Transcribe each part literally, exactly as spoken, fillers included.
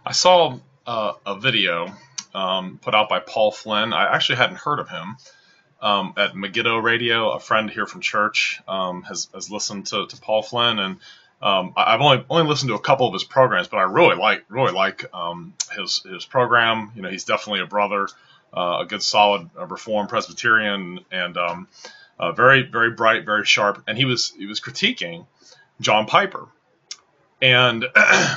I saw uh, a video um, put out by Paul Flynn. I actually hadn't heard of him. Um, at Megiddo Radio, a friend here from church um, has, has listened to, to Paul Flynn, and um, I- I've only only listened to a couple of his programs, but I really like really like um, his his program. You know, he's definitely a brother, uh, a good, solid uh, Reformed Presbyterian, and um, uh, very very bright, very sharp. And he was he was critiquing John Piper, and I,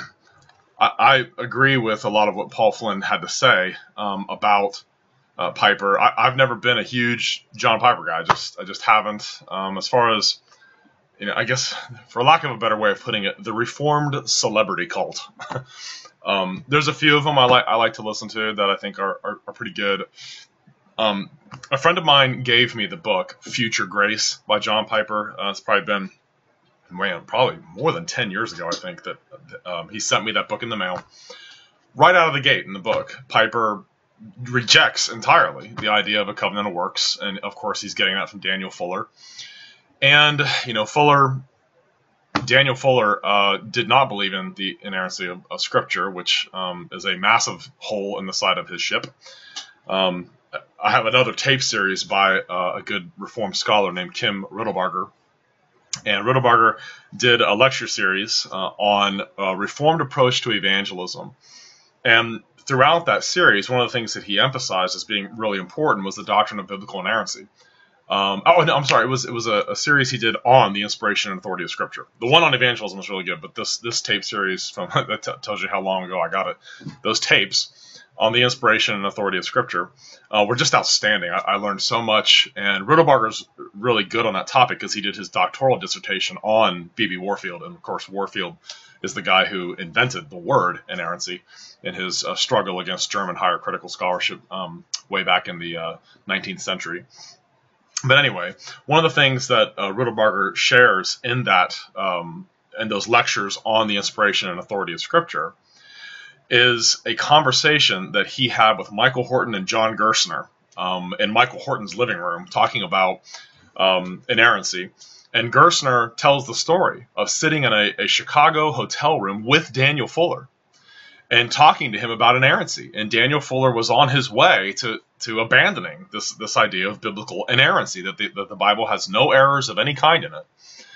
I agree with a lot of what Paul Flynn had to say um, about uh, Piper. I, I've never been a huge John Piper guy. I just I just haven't. Um, as far as you know, I guess for lack of a better way of putting it, the Reformed celebrity cult. um, there's a few of them I like I like to listen to that I think are are, are pretty good. Um, a friend of mine gave me the book Future Grace by John Piper. Uh, it's probably been man, probably more than ten years ago, I think, that um, he sent me that book in the mail. Right out of the gate in the book, Piper rejects entirely the idea of a covenant of works, and of course he's getting that from Daniel Fuller. And, you know, Fuller, Daniel Fuller uh, did not believe in the inerrancy of, of Scripture, which um, is a massive hole in the side of his ship. Um, I have another tape series by uh, a good Reformed scholar named Kim Riddlebarger, and Riddlebarger did a lecture series uh, on a Reformed approach to evangelism. And throughout that series, one of the things that he emphasized as being really important was the doctrine of biblical inerrancy. Um, oh, no, I'm sorry. It was it was a, a series he did on the inspiration and authority of Scripture. The one on evangelism was really good, but this this tape series from that t- tells you how long ago I got it. Those tapes on the inspiration and authority of Scripture uh, were just outstanding. I, I learned so much, and Riddlebarger's really good on that topic because he did his doctoral dissertation on B B Warfield, and of course Warfield is the guy who invented the word inerrancy in his uh, struggle against German higher critical scholarship um, way back in the uh, nineteenth century. But anyway, one of the things that uh, Riddlebarger shares in that um, in those lectures on the inspiration and authority of Scripture is a conversation that he had with Michael Horton and John Gerstner um, in Michael Horton's living room, talking about um, inerrancy. And Gerstner tells the story of sitting in a, a Chicago hotel room with Daniel Fuller and talking to him about inerrancy. And Daniel Fuller was on his way to, to abandoning this, this idea of biblical inerrancy, that the, that the Bible has no errors of any kind in it.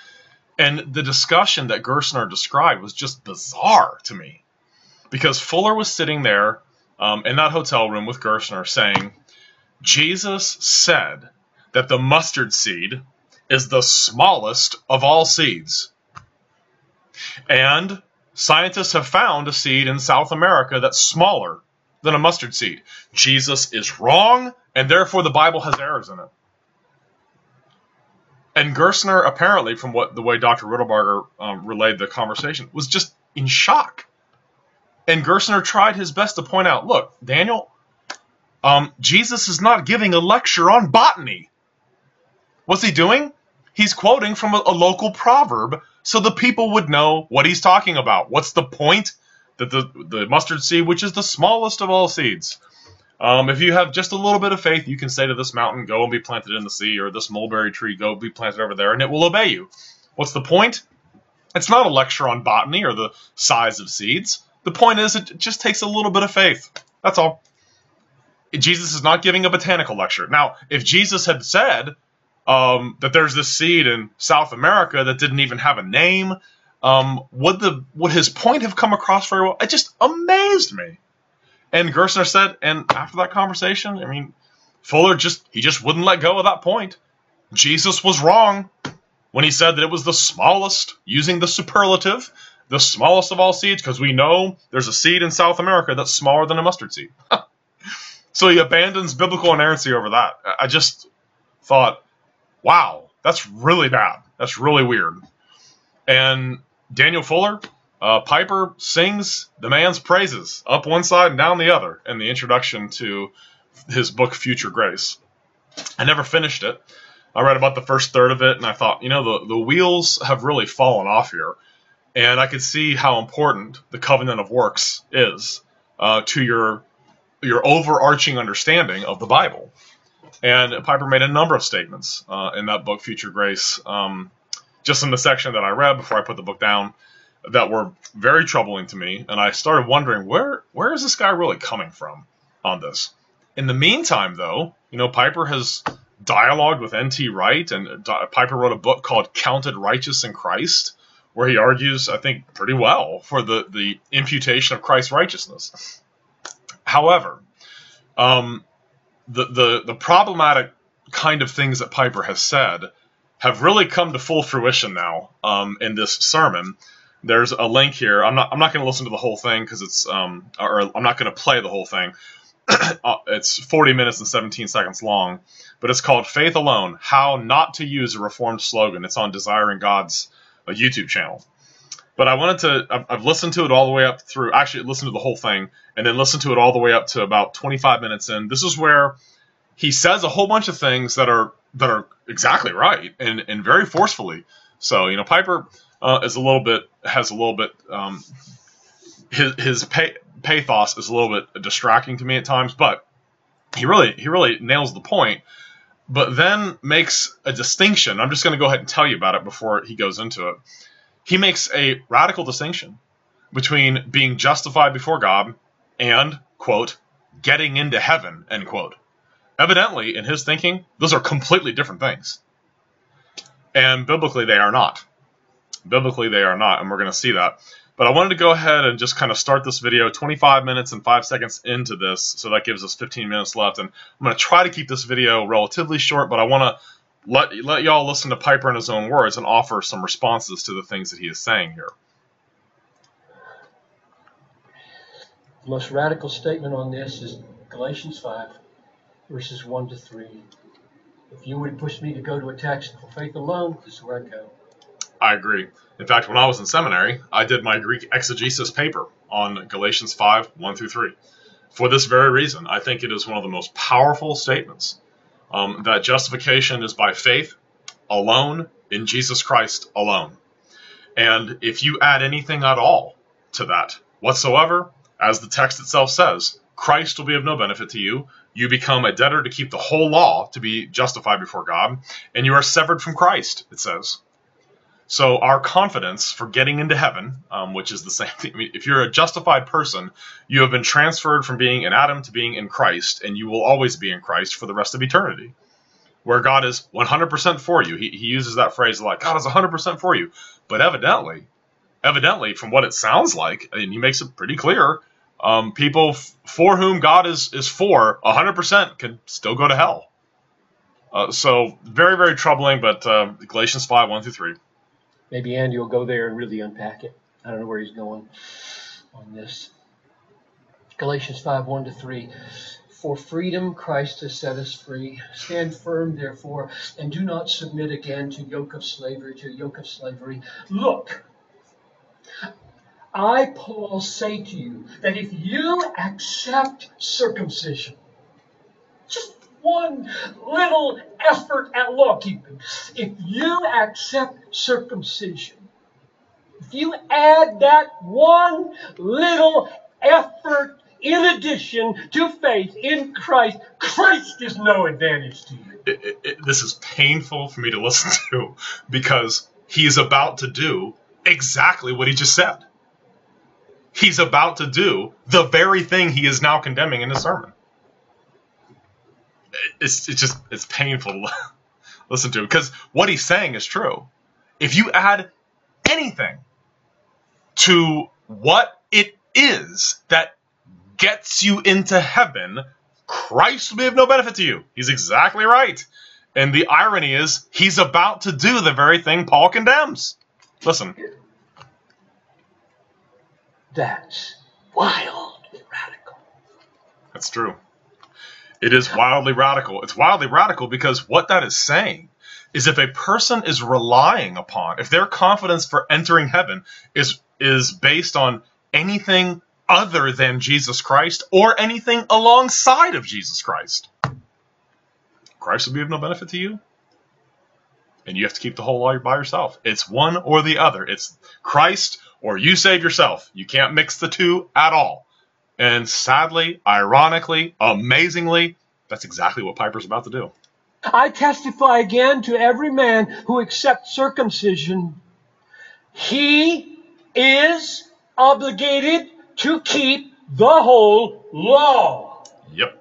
And the discussion that Gerstner described was just bizarre to me, because Fuller was sitting there um, in that hotel room with Gerstner saying, Jesus said that the mustard seed is the smallest of all seeds. And scientists have found a seed in South America that's smaller than a mustard seed. Jesus is wrong, and therefore the Bible has errors in it. And Gerstner, apparently, from what the way Doctor Riddlebarger um, relayed the conversation, was just in shock. And Gerstner tried his best to point out, look, Daniel, um, Jesus is not giving a lecture on botany. What's he doing? He's quoting from a, a local proverb so the people would know what he's talking about. What's the point? That the, the mustard seed, which is the smallest of all seeds. Um, if you have just a little bit of faith, you can say to this mountain, go and be planted in the sea, or this mulberry tree, go be planted over there, and it will obey you. What's the point? It's not a lecture on botany or the size of seeds. The point is, it just takes a little bit of faith. That's all. Jesus is not giving a botanical lecture. Now, if Jesus had said um, that there's this seed in South America that didn't even have a name, um, would the would his point have come across very well? It just amazed me. And Gerstner said, and after that conversation, I mean, Fuller just he just wouldn't let go of that point. Jesus was wrong when he said that it was the smallest, using the superlative, the smallest of all seeds, because we know there's a seed in South America that's smaller than a mustard seed. So he abandons biblical inerrancy over that. I just thought, wow, that's really bad. That's really weird. And Daniel Fuller, uh, Piper sings the man's praises up one side and down the other in the introduction to his book, Future Grace. I never finished it. I read about the first third of it, and I thought, you know, the, the wheels have really fallen off here. And I could see how important the covenant of works is uh, to your your overarching understanding of the Bible. And Piper made a number of statements uh, in that book, Future Grace, um, just in the section that I read before I put the book down. that were very troubling to me, and I started wondering, where where is this guy really coming from on this? In the meantime, though, you know, Piper has dialogued with N T Wright, and Piper wrote a book called Counted Righteous in Christ, where he argues, I think, pretty well for the, the imputation of Christ's righteousness. However, um, the, the, the problematic kind of things that Piper has said have really come to full fruition now um, in this sermon. There's a link here. I'm not I'm not going to listen to the whole thing because it's um or I'm not going to play the whole thing. It's forty minutes and seventeen seconds long, but it's called Faith Alone: How Not to Use a Reformed Slogan. It's on Desiring God's uh, YouTube channel. But I wanted to I've, I've listened to it all the way up through. Actually, listened to the whole thing and then listened to it all the way up to about twenty-five minutes in. This is where he says a whole bunch of things that are that are exactly right and and very forcefully. So, you know, Piper uh, is a little bit has a little bit um, his his pay, pathos is a little bit distracting to me at times, but he really he really nails the point. But then makes a distinction. I'm just going to go ahead and tell you about it before he goes into it. He makes a radical distinction between being justified before God and, quote, getting into heaven, end quote. Evidently, in his thinking, those are completely different things. And biblically, they are not. Biblically, they are not, and we're going to see that. But I wanted to go ahead and just kind of start this video twenty-five minutes and five seconds into this, so that gives us fifteen minutes left. And I'm going to try to keep this video relatively short, but I want to let, let y'all listen to Piper in his own words and offer some responses to the things that he is saying here. The most radical statement on this is Galatians five, verses one to three. If you would push me to go to a text for faith alone, this is where I go. I agree. In fact, when I was in seminary, I did my Greek exegesis paper on Galatians five, one through three. For this very reason, I think it is one of the most powerful statements, um, that justification is by faith alone in Jesus Christ alone. And if you add anything at all to that whatsoever, as the text itself says, Christ will be of no benefit to you. You become a debtor to keep the whole law to be justified before God, and you are severed from Christ, it says. So our confidence for getting into heaven, um, which is the same thing. I mean, if you're a justified person, you have been transferred from being in Adam to being in Christ, and you will always be in Christ for the rest of eternity, where God is one hundred percent for you. He, he uses that phrase like, God is one hundred percent for you. But evidently, evidently, from what it sounds like, and he makes it pretty clear, Um, people f- for whom God is, is for, one hundred percent can still go to hell. Uh, so, very, very troubling, but uh, Galatians five, one through three. Maybe Andy will go there and really unpack it. I don't know where he's going on this. Galatians five, one to three. For freedom Christ has set us free. Stand firm, therefore, and do not submit again to yoke of slavery, to yoke of slavery. Look, I, Paul, say to you that if you accept circumcision, just one little effort at law keeping, if you accept circumcision, if you add that one little effort in addition to faith in Christ, Christ is no advantage to you. It, it, it, this is painful for me to listen to because he is about to do exactly what he just said. He's about to do the very thing he is now condemning in his sermon. It's, it's just, it's painful to listen to because what he's saying is true. If you add anything to what it is that gets you into heaven, Christ will be of no benefit to you. He's exactly right. And the irony is, he's about to do the very thing Paul condemns. Listen. That's wild and radical. That's true. It is wildly radical. It's wildly radical because what that is saying is if a person is relying upon, if their confidence for entering heaven is, is based on anything other than Jesus Christ or anything alongside of Jesus Christ, Christ will be of no benefit to you. And you have to keep the whole law by yourself. It's one or the other. It's Christ or you save yourself. You can't mix the two at all. And sadly, ironically, amazingly, that's exactly what Piper's about to do. I testify again to every man who accepts circumcision, he is obligated to keep the whole law. Yep.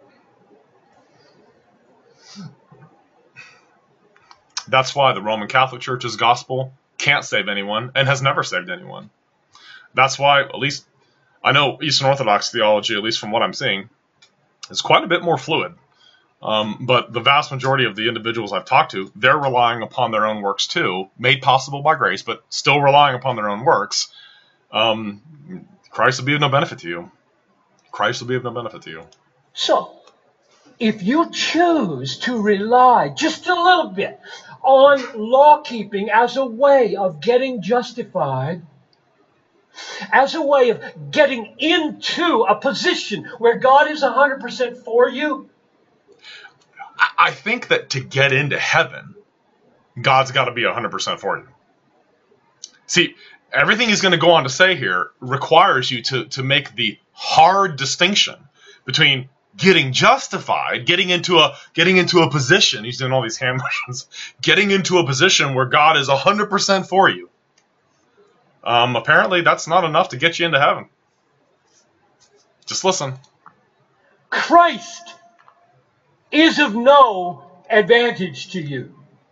That's why the Roman Catholic Church's gospel can't save anyone and has never saved anyone. That's why, at least, I know Eastern Orthodox theology, at least from what I'm seeing, is quite a bit more fluid. Um, but the vast majority of the individuals I've talked to, they're relying upon their own works too, made possible by grace, but still relying upon their own works. Um, Christ will be of no benefit to you. Christ will be of no benefit to you. So, if you choose to rely just a little bit on law-keeping as a way of getting justified, as a way of getting into a position where God is one hundred percent for you, I think that to get into heaven, God's got to be one hundred percent for you. See, everything he's going to go on to say here requires you to, to make the hard distinction between getting justified, getting into a getting into a position, he's doing all these hand motions, getting into a position where God is one hundred percent for you. Um, apparently, that's not enough to get you into heaven. Just listen. Christ is of no advantage to you.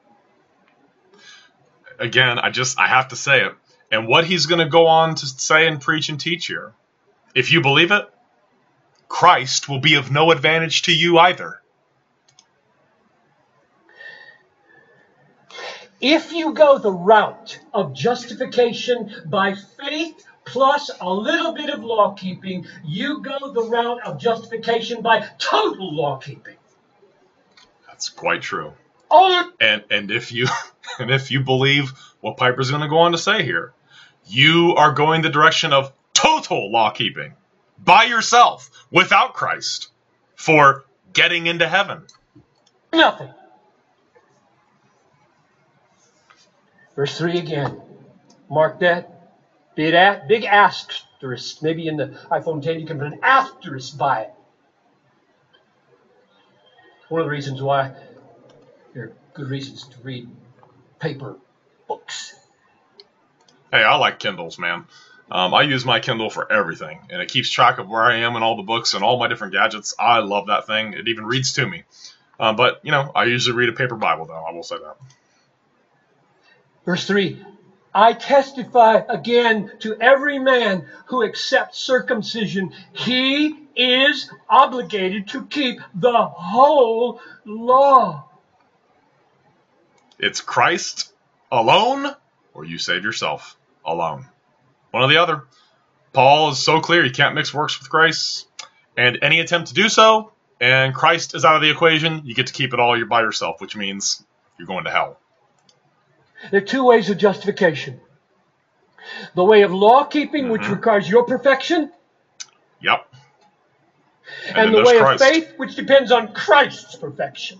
Again, I just, I have to say it. And what he's going to go on to say and preach and teach here, if you believe it, Christ will be of no advantage to you either. If you go the route of justification by faith plus a little bit of law-keeping, you go the route of justification by total law-keeping. That's quite true. Oh, And and if you and if you believe what Piper's going to go on to say here, you are going the direction of total law-keeping by yourself, without Christ, for getting into heaven. nothing. Verse three again. Mark that. Big, a- big asterisk. Maybe in the iPhone ten you can put an asterisk by it. One of the reasons why there are good reasons to read paper books. Hey, I like Kindles, man. Um, I use my Kindle for everything, and it keeps track of where I am and all the books and all my different gadgets. I love that thing. It even reads to me. Um, but, you know, I usually read a paper Bible, though. I will say that. Verse three, I testify again to every man who accepts circumcision, he is obligated to keep the whole law. It's Christ alone, or you save yourself alone. One or the other. Paul is so clear, you can't mix works with grace. And any attempt to do so, and Christ is out of the equation, you get to keep it all by yourself, which means you're going to hell. There are two ways of justification. The way of law-keeping, Mm-hmm. which requires your perfection, Yep. And, and then the there's way Christ. of faith, which depends on Christ's perfection.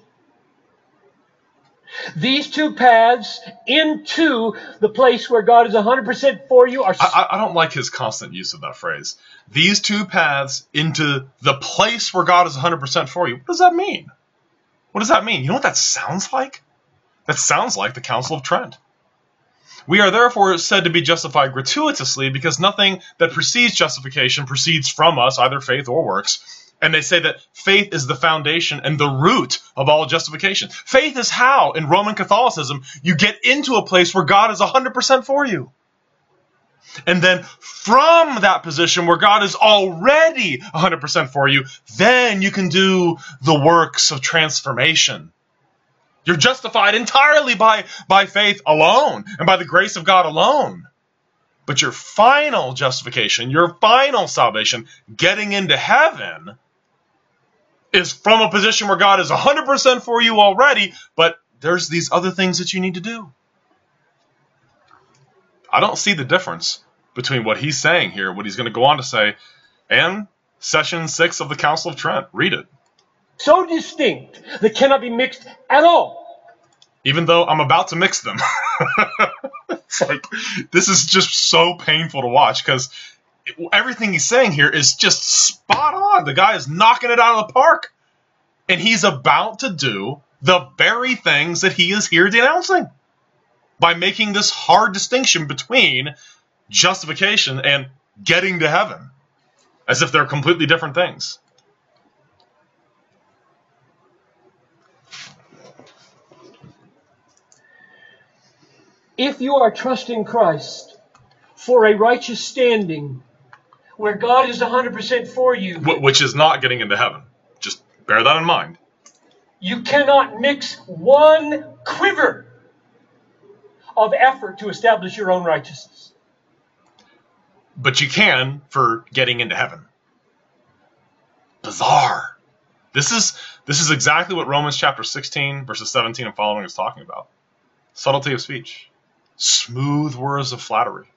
These two paths into the place where God is one hundred percent for you are... I, I don't like his constant use of that phrase. These two paths into the place where God is one hundred percent for you. What does that mean? What does that mean? You know what that sounds like? That sounds like the Council of Trent. We are therefore said to be justified gratuitously because nothing that precedes justification proceeds from us, either faith or works. And they say that faith is the foundation and the root of all justification. Faith is how, in Roman Catholicism, you get into a place where God is one hundred percent for you. And then from that position where God is already one hundred percent for you, then you can do the works of transformation. You're justified entirely by, by faith alone and by the grace of God alone. But your final justification, your final salvation, getting into heaven, is from a position where God is one hundred percent for you already, but there's these other things that you need to do. I don't see the difference between what he's saying here, what he's going to go on to say, and Session six of the Council of Trent. Read it. so distinct that cannot be mixed at all. Even though I'm about to mix them. It's like, this is just so painful to watch because everything he's saying here is just spot on. The guy is knocking it out of the park. And he's about to do the very things that he is here denouncing by making this hard distinction between justification and getting to heaven, as if they're completely different things. If you are trusting Christ for a righteous standing where God is one hundred percent for you, Which is not getting into heaven. Just bear that in mind. you cannot mix one quiver of effort to establish your own righteousness. But you can for getting into heaven. Bizarre. This is this is exactly what Romans chapter sixteen, verses seventeen and following is talking about. Subtlety of speech. Smooth words of flattery.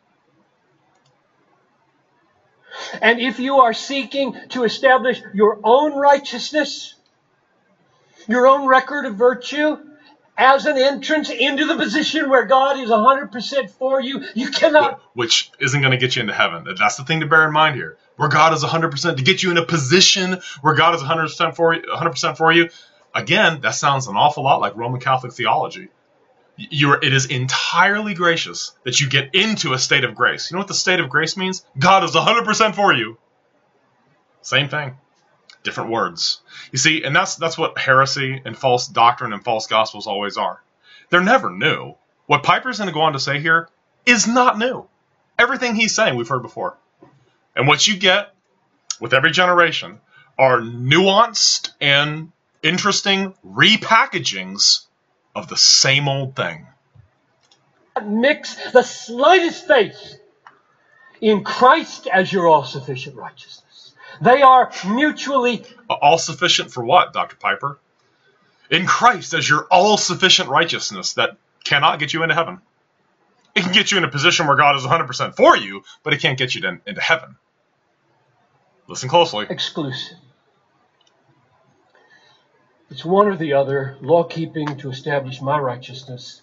And if you are seeking to establish your own righteousness, your own record of virtue, as an entrance into the position where God is one hundred percent for you, you cannot... Which isn't going to get you into heaven. That's the thing to bear in mind here. Where God is one hundred percent, to get you in a position where God is one hundred percent for you, one hundred percent for you. Again, that sounds an awful lot like Roman Catholic theology. You're, it is entirely gracious that you get into a state of grace. You know what the state of grace means? God is one hundred percent for you. Same thing. Different words. You see, and that's that's what heresy and false doctrine and false gospels always are. They're never new. What Piper's going to go on to say here is not new. Everything he's saying we've heard before. And what you get with every generation are nuanced and interesting repackagings of the same old thing. Mix the slightest faith in Christ as your all-sufficient righteousness. They are mutually... All-sufficient for what, Doctor Piper? In Christ as your all-sufficient righteousness that cannot get you into heaven. It can get you in a position where God is one hundred percent for you, but it can't get you to, into heaven. Listen closely. Exclusive. It's one or the other, law-keeping to establish my righteousness,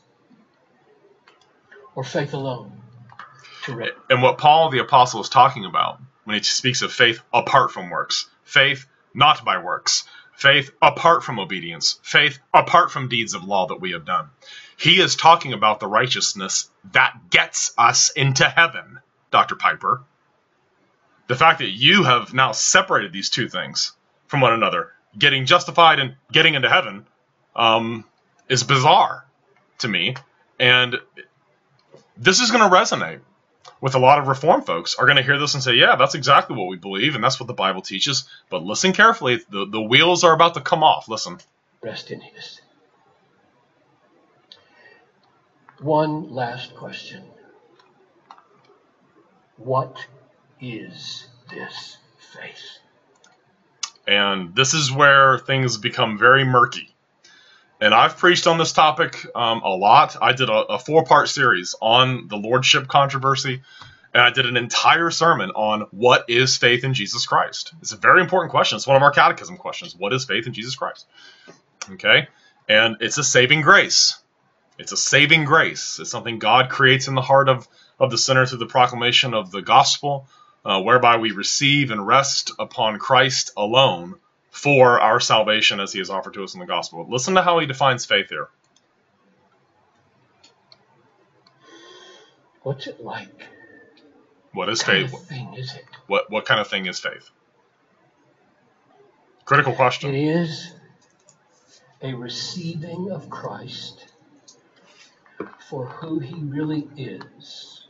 or faith alone to read. And what Paul the Apostle is talking about when he speaks of faith apart from works, faith not by works, faith apart from obedience, faith apart from deeds of law that we have done. He is talking about the righteousness that gets us into heaven, Doctor Piper. The fact that you have now separated these two things from one another, getting justified and getting into heaven, um, is bizarre to me. And this is going to resonate with a lot of Reformed folks. Are going to hear this and say, yeah, that's exactly what we believe, and that's what the Bible teaches. But listen carefully. The, the wheels are about to come off. Listen. Rest in His. One last question. What is this faith? And this is where things become very murky. And I've preached on this topic um, a lot. I did a, a four-part series on the Lordship controversy, and I did an entire sermon on what is faith in Jesus Christ. It's a very important question. It's one of our catechism questions. What is faith in Jesus Christ? Okay? And it's a saving grace. It's a saving grace. It's something God creates in the heart of, of the sinner through the proclamation of the gospel, uh, whereby we receive and rest upon Christ alone for our salvation as he has offered to us in the gospel. Listen to how he defines faith here. What's it like? What is What kind faith? of thing is it? What what kind of thing is faith? Critical question. It is a receiving of Christ for who he really is.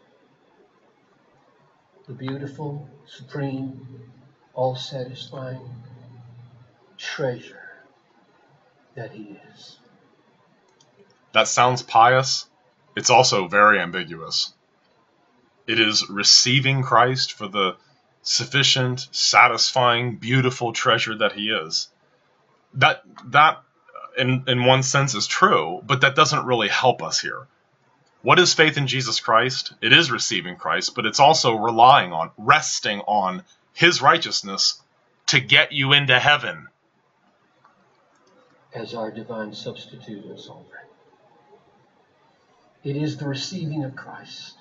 The beautiful, supreme, all-satisfying treasure that he is. That sounds pious. It's also very ambiguous. It is receiving Christ for the sufficient, satisfying, beautiful treasure that he is. That that in in one sense is true, but that doesn't really help us here. What is faith in Jesus Christ? It is receiving Christ, but it's also relying on, resting on his righteousness to get you into heaven. As our divine substitute and sovereign. It is the receiving of Christ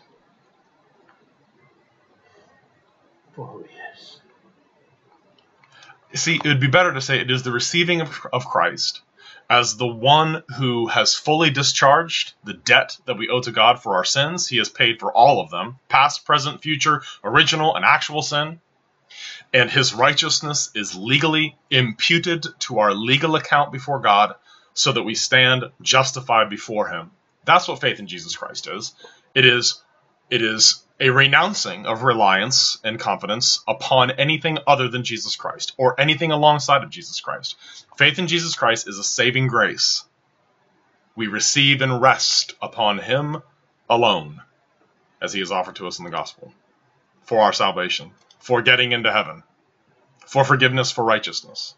for who he is. See, it would be better to say it is the receiving of, of Christ As the one who has fully discharged the debt that we owe to God for our sins, he has paid for all of them, past, present, future, original, and actual sin. And his righteousness is legally imputed to our legal account before God so that we stand justified before him. That's what faith in Jesus Christ is. It is, it is a renouncing of reliance and confidence upon anything other than Jesus Christ or anything alongside of Jesus Christ. Faith in Jesus Christ is a saving grace. We receive and rest upon him alone as he is offered to us in the gospel for our salvation, for getting into heaven, for forgiveness, for righteousness.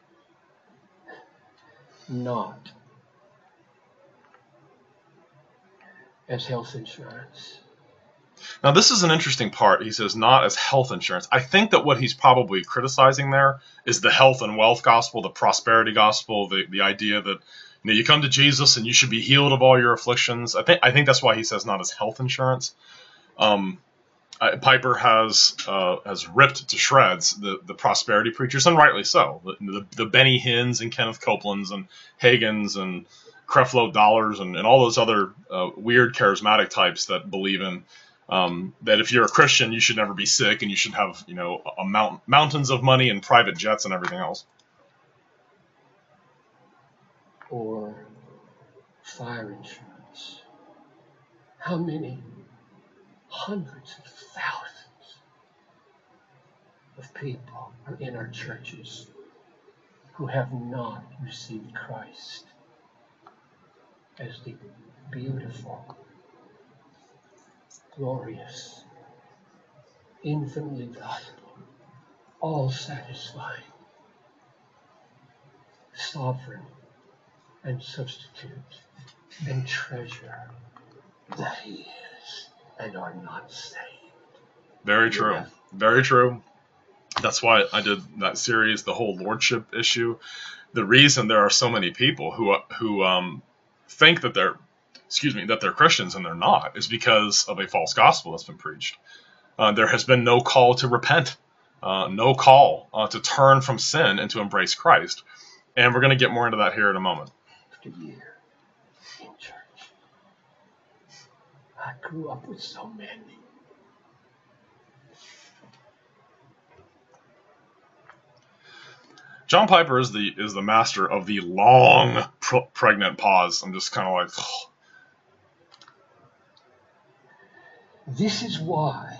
Not as health insurance. Now, this is an interesting part. He says not as health insurance. I think that what he's probably criticizing there is the health and wealth gospel, the prosperity gospel, the, the idea that, you know, you come to Jesus and you should be healed of all your afflictions. I think I think that's why he says not as health insurance. Um, I, Piper has uh, has ripped to shreds the, the prosperity preachers, and rightly so. The, the, the Benny Hinns and Kenneth Copelands and Hagins and Creflo Dollars and, and all those other uh, weird charismatic types that believe in Um, that if you're a Christian, you should never be sick, and you should have, you know, a mount, mountains of money and private jets and everything else. Or fire insurance. How many hundreds of thousands of people are in our churches who have not received Christ as the beautiful, glorious, infinitely valuable, all-satisfying, sovereign, and substitute, and treasure that he is, and are not saved. Very true. Yeah. Very true. That's why I did that series, the whole lordship issue. The reason there are so many people who who um, think that they're excuse me, that they're Christians and they're not, is because of a false gospel that's been preached. Uh, there has been no call to repent, uh, no call uh, to turn from sin and to embrace Christ. And we're going to get more into that here in a moment. After year in church, I grew up with so many. John Piper is the is the master of the long pro- pregnant pause. I'm just kind of like, oh. This is why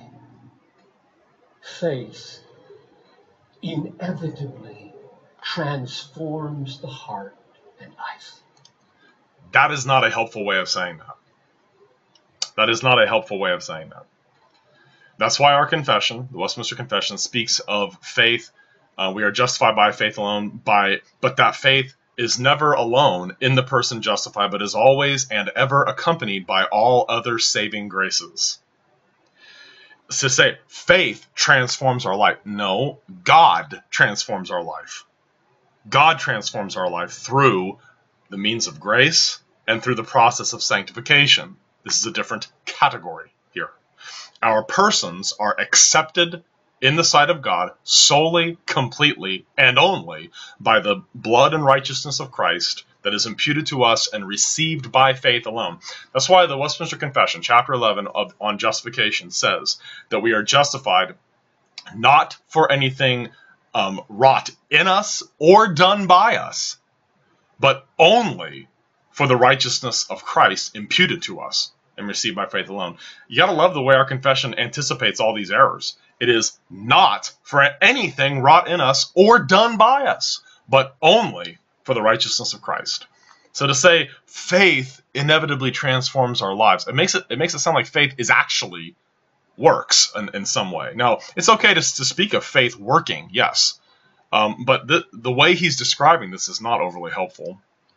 faith inevitably transforms the heart and life. That is not a helpful way of saying that. That is not a helpful way of saying that. That's why our confession, the Westminster Confession, speaks of faith. Uh, we are justified by faith alone, by but that faith is never alone in the person justified, but is always and ever accompanied by all other saving graces. To say faith transforms our life. No, God transforms our life. God transforms our life through the means of grace and through the process of sanctification. This is a different category here. Our persons are accepted in the sight of God solely, completely, and only by the blood and righteousness of Christ that is imputed to us and received by faith alone. That's why the Westminster Confession, chapter eleven of, on justification, says that we are justified not for anything um, wrought in us or done by us, but only for the righteousness of Christ imputed to us and received by faith alone. You got to love the way our confession anticipates all these errors. It is not for anything wrought in us or done by us, but only for the righteousness of Christ. So to say faith inevitably transforms our lives, it makes it it makes it sound like faith is actually works in, in some way. Now, it's okay to, to speak of faith working, yes, um, but the the way he's describing this is not overly helpful.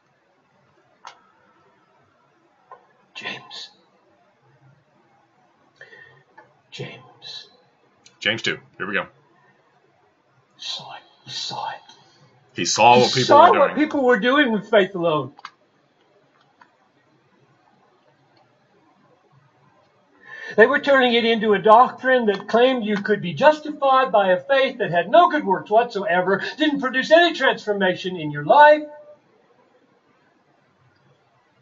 James. James. James two. Here we go. Saw it. He saw it. He saw he what people saw were doing. what people were doing with faith alone. They were turning it into a doctrine that claimed you could be justified by a faith that had no good works whatsoever, didn't produce any transformation in your life.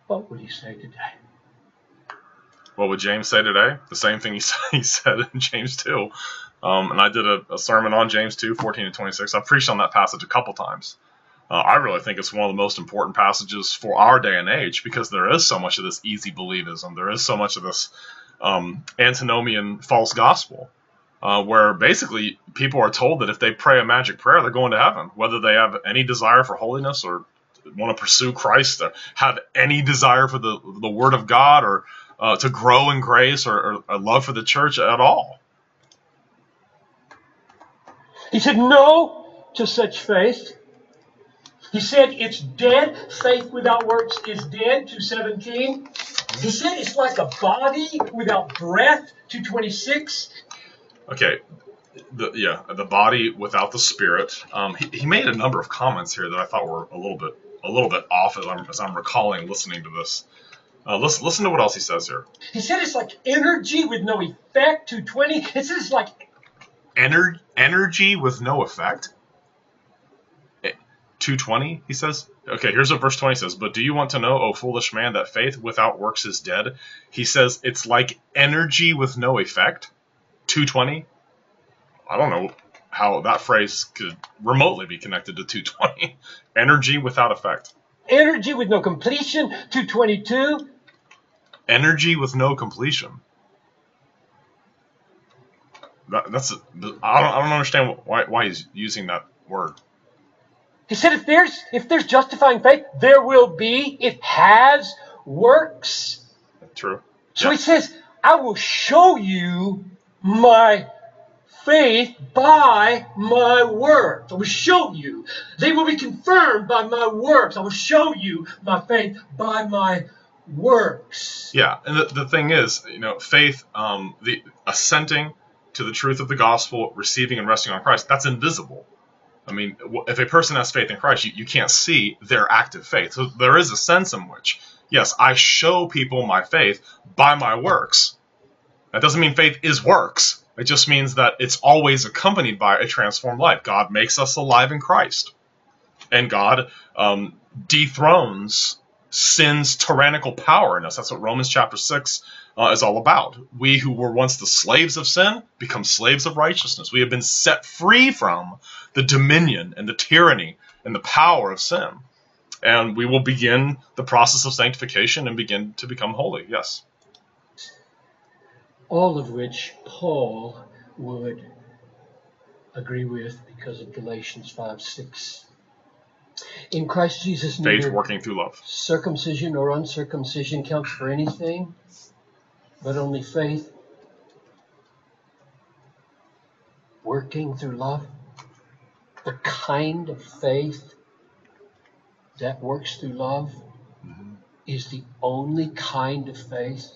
what would he say today? What would James say today? The same thing he, he said in James two. Um, and I did a, a sermon on James two, fourteen to twenty-six. I've preached on that passage a couple times. Uh, I really think it's one of the most important passages for our day and age because there is so much of this easy believism. There is so much of this um, antinomian false gospel uh, where basically people are told that if they pray a magic prayer, they're going to heaven, whether they have any desire for holiness or want to pursue Christ or have any desire for the, the Word of God or uh, to grow in grace or, or a love for the church at all. He said no to such faith. He said it's dead. Faith without works is dead, two seventeen. He said it's like a body without breath, two twenty-six. Okay, the, yeah, the body without the spirit. Um, he, he made a number of comments here that I thought were a little bit a little bit off as I'm, as I'm recalling listening to this. Uh, listen, listen to what else he says here. He said it's like energy with no effect, two twenty. It says it's like Ener- energy with no effect. two twenty, he says. Okay, here's what verse twenty says. But do you want to know, O foolish man, that faith without works is dead? He says it's like energy with no effect. two twenty. I don't know how that phrase could remotely be connected to two twenty. Energy without effect. energy with no completion, two twenty-two. Energy with no completion. That, that's a, I don't I don't understand why why he's using that word. He said if there's if there's justifying faith, there will be, it has works. True. So yeah. he says, I will show you my faith by my works. I will show you. They will be confirmed by my works. I will show you my faith by my works. Yeah, and the, the thing is, you know, faith, um, the assenting to the truth of the gospel, receiving and resting on Christ, that's invisible. I mean, if a person has faith in Christ, you, you can't see their active faith. So there is a sense in which, yes, I show people my faith by my works. That doesn't mean faith is works. It just means that it's always accompanied by a transformed life. God makes us alive in Christ. And God um, dethrones sin's tyrannical power in us. That's what Romans chapter six uh, is all about. We who were once the slaves of sin become slaves of righteousness. We have been set free from the dominion and the tyranny and the power of sin. And we will begin the process of sanctification and begin to become holy. Yes. All of which Paul would agree with because of Galatians five six. In Christ Jesus, faith neither working through love. Circumcision or uncircumcision counts for anything, but only faith working through love. The kind of faith that works through love mm-hmm. is the only kind of faith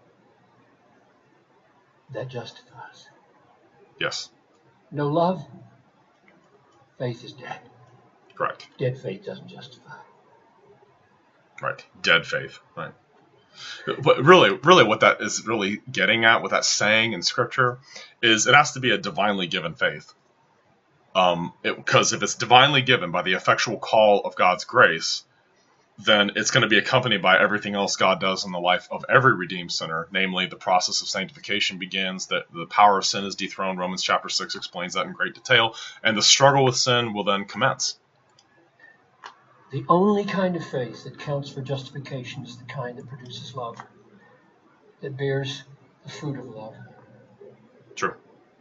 that justifies. Yes. No love, faith is dead. Correct. Dead faith doesn't justify. Right. Dead faith. Right. But really, really what that is really getting at, what that's saying in Scripture, is it has to be a divinely given faith. Um, because if it's divinely given by the effectual call of God's grace, then it's going to be accompanied by everything else God does in the life of every redeemed sinner. Namely, the process of sanctification begins, that the power of sin is dethroned. Romans chapter six explains that in great detail. And the struggle with sin will then commence. The only kind of faith that counts for justification is the kind that produces love, that bears the fruit of love. True.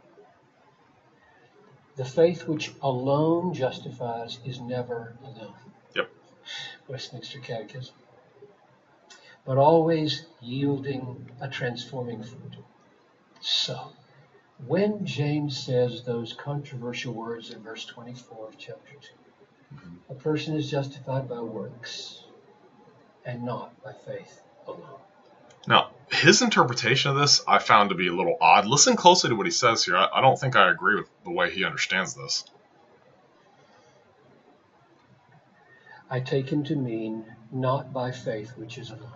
The faith which alone justifies is never alone. Yep. Westminster Catechism. But always yielding a transforming fruit. So, when James says those controversial words in verse twenty-four of chapter two, a person is justified by works and not by faith alone. Now, his interpretation of this I found to be a little odd. Listen closely to what he says here. I, I don't think I agree with the way he understands this. I take him to mean not by faith, which is alone.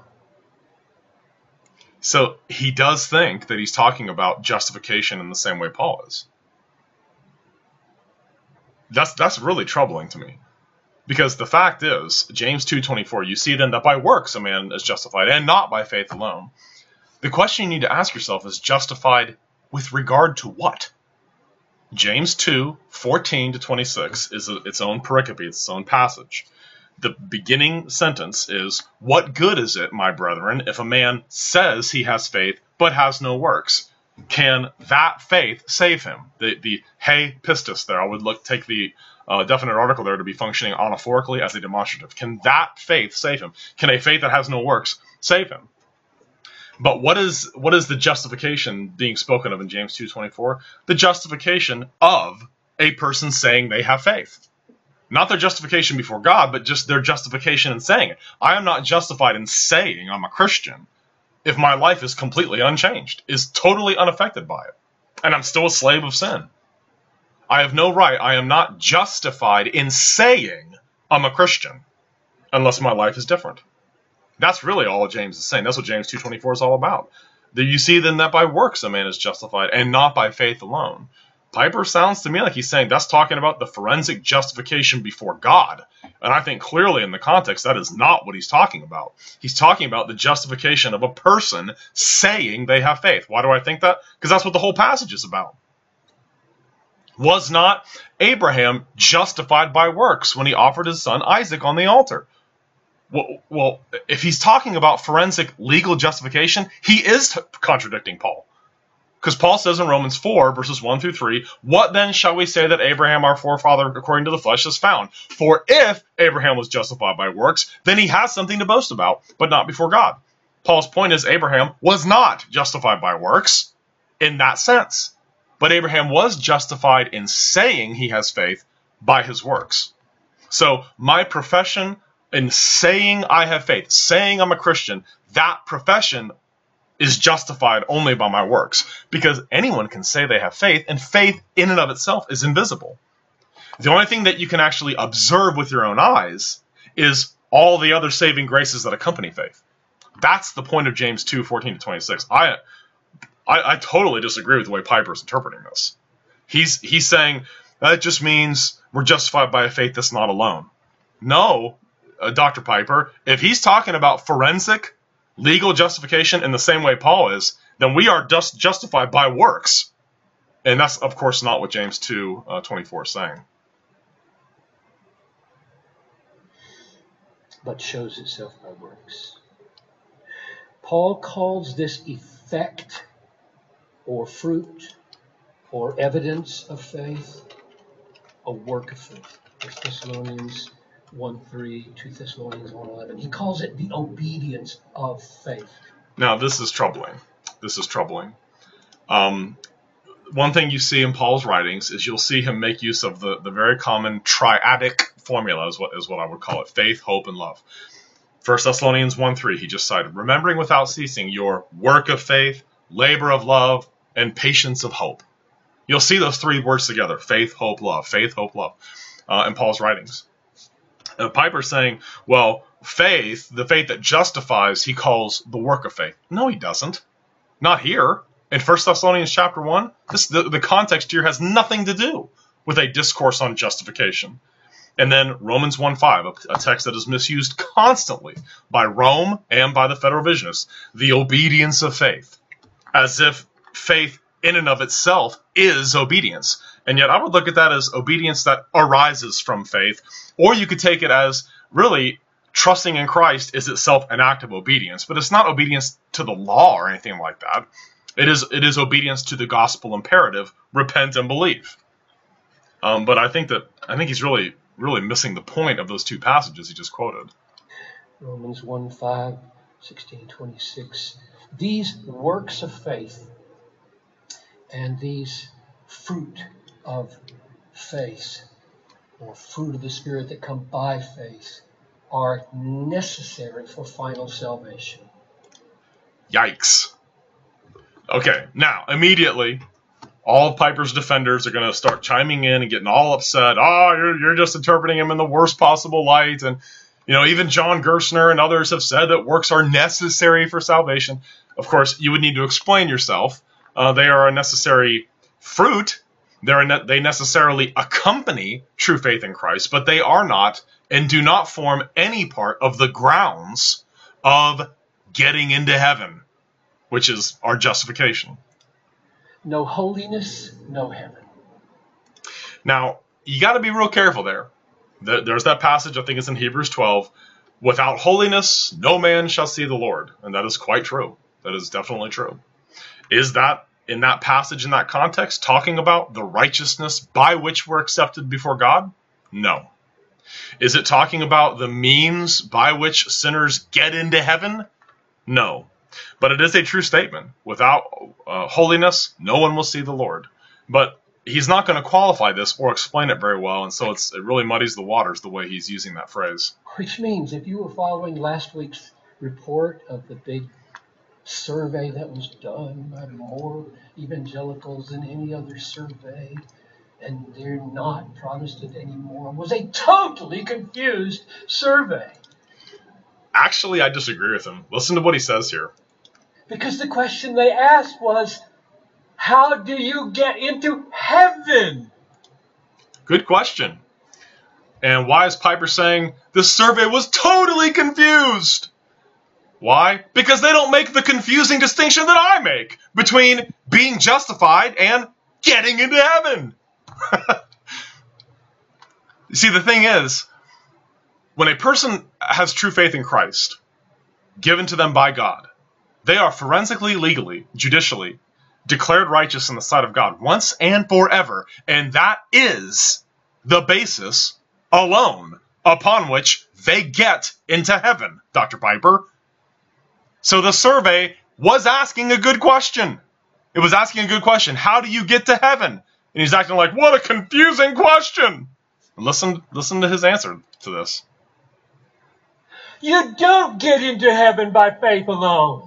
So he does think that he's talking about justification in the same way Paul is. That's that's really troubling to me. Because the fact is, James two twenty-four, you see then that by works a man is justified, and not by faith alone. The question you need to ask yourself is, justified with regard to what? James two fourteen to twenty-six is a, its own pericope, its own passage. The beginning sentence is, what good is it, my brethren, if a man says he has faith, but has no works? Can that faith save him? The, the he pistis there, I would look take the uh, definite article there to be functioning anaphorically as a demonstrative. Can that faith save him? Can a faith that has no works save him? But what is what is the justification being spoken of in James two twenty-four? The justification of a person saying they have faith. Not their justification before God, but just their justification in saying it. I am not justified in saying I'm a Christian if my life is completely unchanged, is totally unaffected by it, and I'm still a slave of sin. I have no right, I am not justified in saying I'm a Christian unless my life is different. That's really all James is saying. That's what James two twenty-four is all about. You see then that by works a man is justified, and not by faith alone. Piper sounds to me like he's saying that's talking about the forensic justification before God. And I think clearly in the context that is not what he's talking about. He's talking about the justification of a person saying they have faith. Why do I think that? Because that's what the whole passage is about. Was not Abraham justified by works when he offered his son Isaac on the altar? Well, well, if he's talking about forensic legal justification, he is contradicting Paul. Because Paul says in Romans four, verses one through three, what then shall we say that Abraham, our forefather, according to the flesh, has found? For if Abraham was justified by works, then he has something to boast about, but not before God. Paul's point is Abraham was not justified by works in that sense. But Abraham was justified in saying he has faith by his works. So my profession in saying I have faith, saying I'm a Christian, that profession is justified only by my works, because anyone can say they have faith, and faith in and of itself is invisible. The only thing that you can actually observe with your own eyes is all the other saving graces that accompany faith. That's the point of James two fourteen to twenty-six. I, I, I totally disagree with the way Piper's interpreting this. He's he's saying that just means we're justified by a faith that's not alone. No, uh, Doctor Piper, if he's talking about forensic legal justification in the same way Paul is, then we are just justified by works. And that's, of course, not what James two twenty-four is saying. But shows itself by works. Paul calls this effect or fruit or evidence of faith a work of faith. First Thessalonians one three, Second Thessalonians one eleven. He calls it the obedience of faith. Now, this is troubling. This is troubling. Um, one thing you see in Paul's writings is you'll see him make use of the, the very common triadic formula, is what is what I would call it: faith, hope, and love. First Thessalonians one three, he just cited, remembering without ceasing your work of faith, labor of love, and patience of hope. You'll see those three words together: faith, hope, love. Faith, hope, love, uh, in Paul's writings. Uh, Piper's saying, well, faith, the faith that justifies, he calls the work of faith. No, he doesn't. Not here. In First Thessalonians chapter one, this, the, the context here has nothing to do with a discourse on justification. And then Romans one five, a, a text that is misused constantly by Rome and by the Federal Revisionists, the obedience of faith, as if faith in and of itself is obedience. And yet I would look at that as obedience that arises from faith, or you could take it as really trusting in Christ is itself an act of obedience, but it's not obedience to the law or anything like that. It is it is obedience to the gospel imperative: repent and believe. Um, but I think that I think he's really really missing the point of those two passages he just quoted. Romans one five, sixteen twenty-six. These works of faith and these fruit of faith, or fruit of the Spirit that come by faith, are necessary for final salvation. Yikes. Okay, now, immediately, all of Piper's defenders are going to start chiming in and getting all upset. Oh, you're, you're just interpreting him in the worst possible light. And, you know, even John Gerstner and others have said that works are necessary for salvation. Of course, you would need to explain yourself. Uh, they are a necessary fruit, They're ne- they necessarily accompany true faith in Christ, but they are not and do not form any part of the grounds of getting into heaven, which is our justification. No holiness, no heaven. Now, you got to be real careful there. There's that passage, I think it's in Hebrews twelve, without holiness, no man shall see the Lord. And that is quite true. That is definitely true. Is that, in that passage, in that context, talking about the righteousness by which we're accepted before God? No. Is it talking about the means by which sinners get into heaven? No. But it is a true statement. Without uh, holiness, no one will see the Lord. But he's not going to qualify this or explain it very well, and so it's, it really muddies the waters the way he's using that phrase. Which means if you were following last week's report of the big survey that was done by more evangelicals than any other survey, and they're not Protestant anymore, was a totally confused survey. Actually, I disagree with him. Listen to what he says here. Because the question they asked was, how do you get into heaven? Good question. And why is Piper saying this survey was totally confused? Why? Because they don't make the confusing distinction that I make between being justified and getting into heaven. You see, the thing is, when a person has true faith in Christ, given to them by God, they are forensically, legally, judicially declared righteous in the sight of God once and forever. And that is the basis alone upon which they get into heaven, Doctor Piper. So the survey was asking a good question. It was asking a good question. How do you get to heaven? And he's acting like, what a confusing question. And listen, listen to his answer to this. You don't get into heaven by faith alone.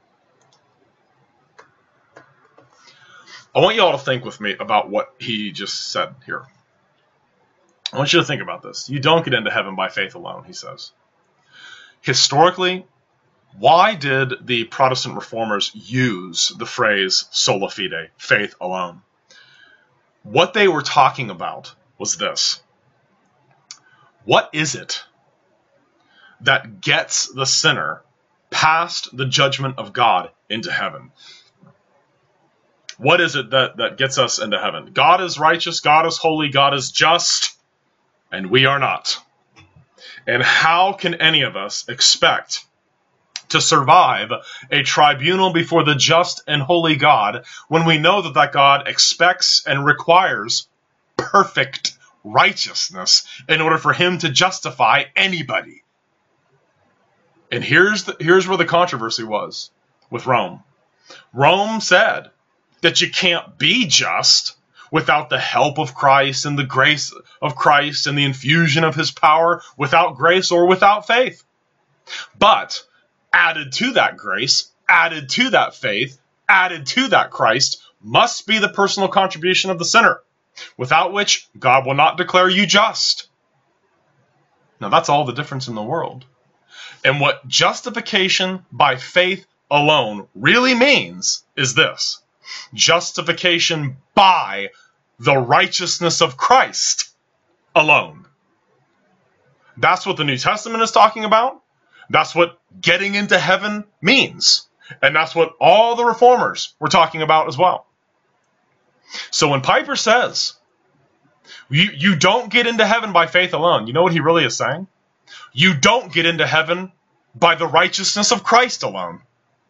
I want you all to think with me about what he just said here. I want you to think about this. You don't get into heaven by faith alone, he says. Historically, why did the Protestant reformers use the phrase sola fide, faith alone? What they were talking about was this. What is it that gets the sinner past the judgment of God into heaven? What is it that, that gets us into heaven? God is righteous, God is holy, God is just, and we are not. And how can any of us expect to survive a tribunal before the just and holy God when we know that that God expects and requires perfect righteousness in order for him to justify anybody? And here's the, here's where the controversy was with Rome. Rome said that you can't be just without the help of Christ and the grace of Christ and the infusion of his power, without grace or without faith. But added to that grace, added to that faith, added to that Christ must be the personal contribution of the sinner, without which God will not declare you just. Now that's all the difference in the world. And what justification by faith alone really means is this. Justification by the righteousness of Christ alone. That's what the New Testament is talking about. That's what getting into heaven means. And that's what all the reformers were talking about as well. So when Piper says, you, you don't get into heaven by faith alone, you know what he really is saying? You don't get into heaven by the righteousness of Christ alone.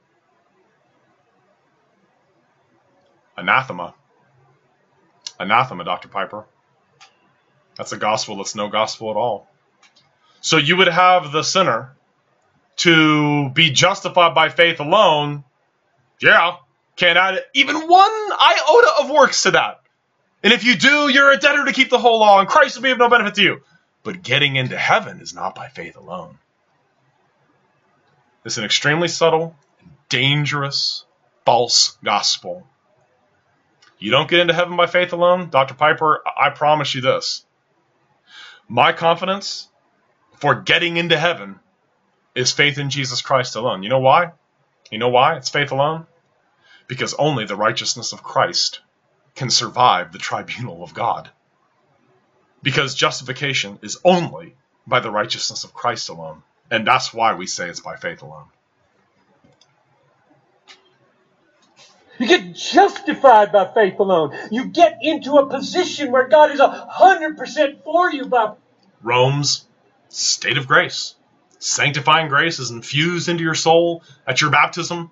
Anathema. Anathema, Doctor Piper. That's a gospel that's no gospel at all. So you would have the sinner to be justified by faith alone. Yeah, can't add even one iota of works to that. And if you do, you're a debtor to keep the whole law, and Christ will be of no benefit to you. But getting into heaven is not by faith alone. It's an extremely subtle, dangerous, false gospel. You don't get into heaven by faith alone, Doctor Piper, I promise you this. My confidence for getting into heaven is faith in Jesus Christ alone. You know why? You know why it's faith alone? Because only the righteousness of Christ can survive the tribunal of God. Because justification is only by the righteousness of Christ alone. And that's why we say it's by faith alone. You get justified by faith alone. You get into a position where God is one hundred percent for you by Rome's state of grace. Sanctifying grace is infused into your soul at your baptism.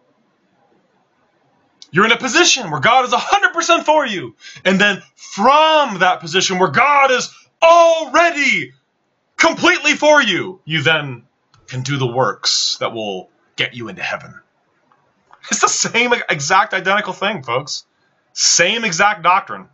You're in a position where God is one hundred percent for you. And then from that position where God is already completely for you, you then can do the works that will get you into heaven. It's the same exact identical thing, folks. Same exact doctrine.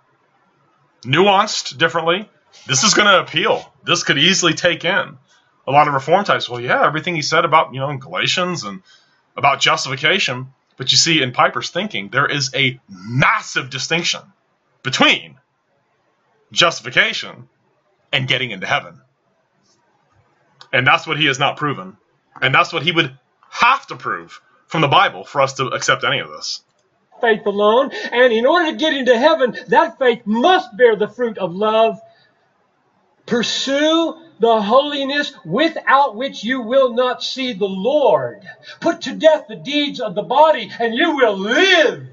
Nuanced differently. This is going to appeal. This could easily take in a lot of reform types. Well, yeah, everything he said about, you know, in Galatians and about justification. But you see, in Piper's thinking, there is a massive distinction between justification and getting into heaven. And that's what he has not proven. And that's what he would have to prove from the Bible for us to accept any of this. faith alone. And in order to get into heaven, that faith must bear the fruit of love. Pursue the holiness without which you will not see the Lord. Put to death the deeds of the body, and you will live.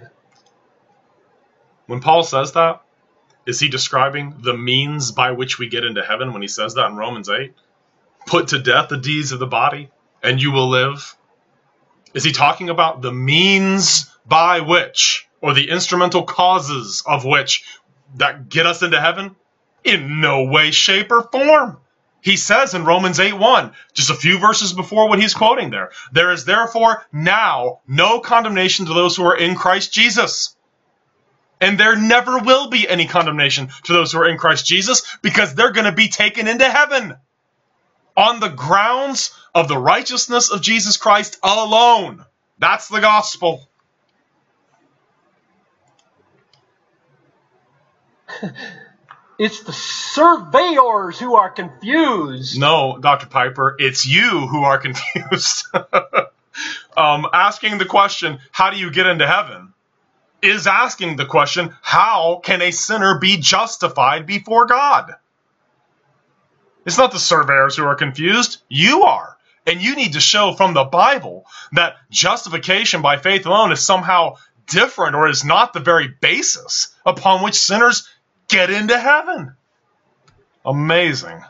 When Paul says that, is he describing the means by which we get into heaven when he says that in Romans eight? Put to death the deeds of the body, and you will live. Is he talking about the means by which, or the instrumental causes of which, that get us into heaven? In no way, shape, or form. He says in Romans eight one, just a few verses before what he's quoting there, there is therefore now no condemnation to those who are in Christ Jesus. And there never will be any condemnation to those who are in Christ Jesus, because they're going to be taken into heaven on the grounds of the righteousness of Jesus Christ alone. That's the gospel. It's the surveyors who are confused. No, Doctor Piper, it's you who are confused. um, asking the question, how do you get into heaven, is asking the question, how can a sinner be justified before God? It's not the surveyors who are confused. You are. And you need to show from the Bible that justification by faith alone is somehow different, or is not the very basis upon which sinners get into heaven. Amazing.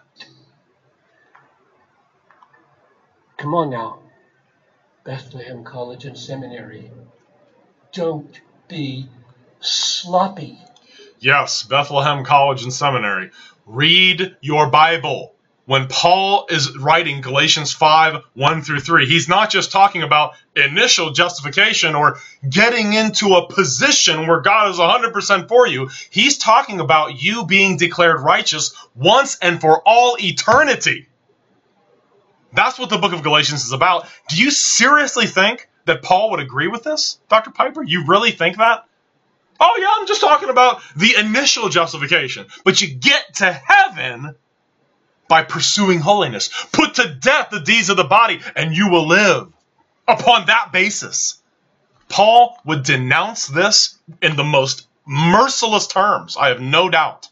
Come on now, Bethlehem College and Seminary. Don't be sloppy. Yes, Bethlehem College and Seminary. Read your Bible. When Paul is writing Galatians five, one through three, he's not just talking about initial justification or getting into a position where God is one hundred percent for you. He's talking about you being declared righteous once and for all eternity. That's what the book of Galatians is about. Do you seriously think that Paul would agree with this, Doctor Piper? You really think that? Oh yeah, I'm just talking about the initial justification. But you get to heaven by pursuing holiness. Put to death the deeds of the body, and you will live. Upon that basis, Paul would denounce this in the most merciless terms, I have no doubt.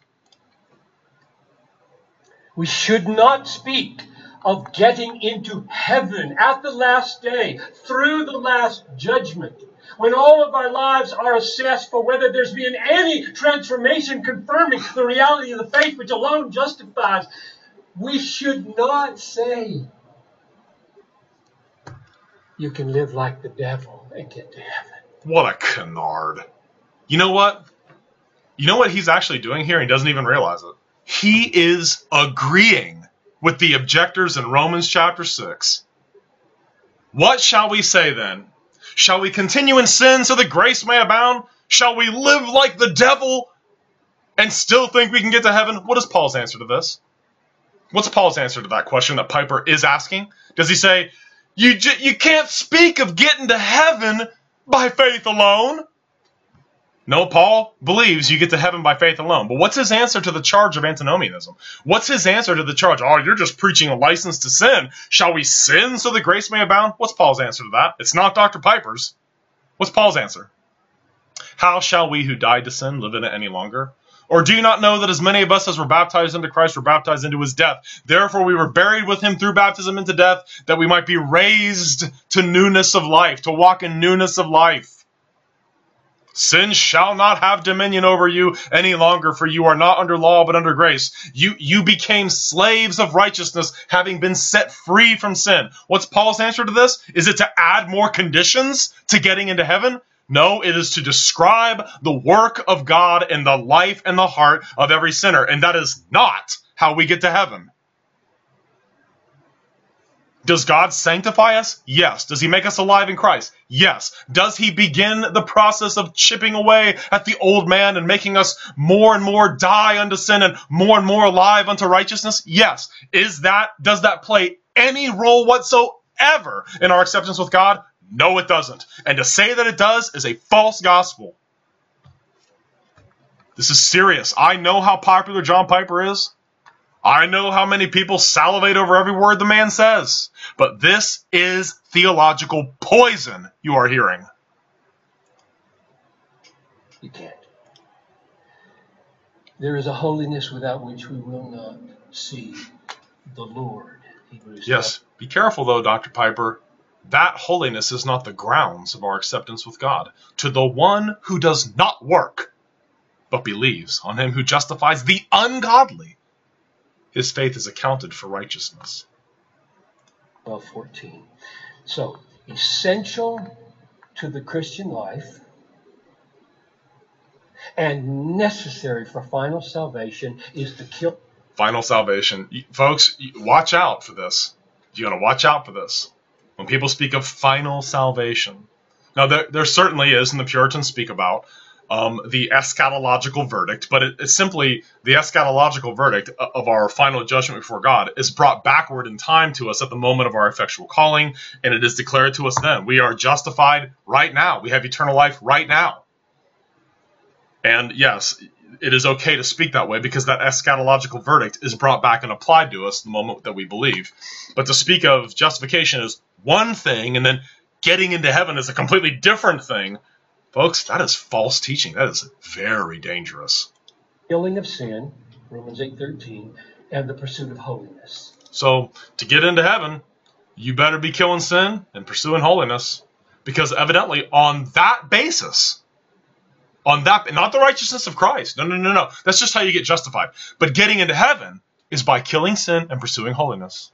We should not speak of getting into heaven at the last day, through the last judgment, when all of our lives are assessed for whether there's been any transformation confirming the reality of the faith which alone justifies. We should not say, you can live like the devil and get to heaven. What a canard. You know what? You know what he's actually doing here? He doesn't even realize it. He is agreeing with the objectors in Romans chapter six. What shall we say then? Shall we continue in sin so that grace may abound? Shall we live like the devil and still think we can get to heaven? What is Paul's answer to this? What's Paul's answer to that question that Piper is asking? Does he say, you, j- you can't speak of getting to heaven by faith alone? No, Paul believes you get to heaven by faith alone. But what's his answer to the charge of antinomianism? What's his answer to the charge, oh, you're just preaching a license to sin. Shall we sin so that grace may abound? What's Paul's answer to that? It's not Doctor Piper's. What's Paul's answer? How shall we who died to sin live in it any longer? Or do you not know that as many of us as were baptized into Christ were baptized into his death? Therefore we were buried with him through baptism into death, that we might be raised to newness of life, to walk in newness of life. Sin shall not have dominion over you any longer, for you are not under law but under grace. You, you became slaves of righteousness, having been set free from sin. What's Paul's answer to this? Is it to add more conditions to getting into heaven? No, it is to describe the work of God in the life and the heart of every sinner. And that is not how we get to heaven. Does God sanctify us? Yes. Does he make us alive in Christ? Yes. Does he begin the process of chipping away at the old man and making us more and more die unto sin and more and more alive unto righteousness? Yes. Is that, does that play any role whatsoever in our acceptance with God? No, it doesn't. And to say that it does is a false gospel. This is serious. I know how popular John Piper is. I know how many people salivate over every word the man says. But this is theological poison you are hearing. You can't. There is a holiness without which we will not see the Lord. Hebrews yes. Be careful, though, Doctor Piper. That holiness is not the grounds of our acceptance with God. To the one who does not work, but believes on him who justifies the ungodly, his faith is accounted for righteousness. twelve fourteen. So, essential to the Christian life and necessary for final salvation is the kill. Final salvation. Folks, watch out for this. You're going to watch out for this. When people speak of final salvation. Now, there, there certainly is, and the Puritans speak about, Um, the eschatological verdict, but it, it's simply the eschatological verdict of our final judgment before God is brought backward in time to us at the moment of our effectual calling, and it is declared to us then. We are justified right now. We have eternal life right now. And yes, it is okay to speak that way because that eschatological verdict is brought back and applied to us the moment that we believe. But to speak of justification as one thing and then getting into heaven is a completely different thing, folks, that is false teaching. That is very dangerous. Killing of sin, Romans eight thirteen, and the pursuit of holiness. So, to get into heaven, you better be killing sin and pursuing holiness. Because evidently, on that basis, on that, not the righteousness of Christ. No, no, no, no. That's just how you get justified. But getting into heaven is by killing sin and pursuing holiness.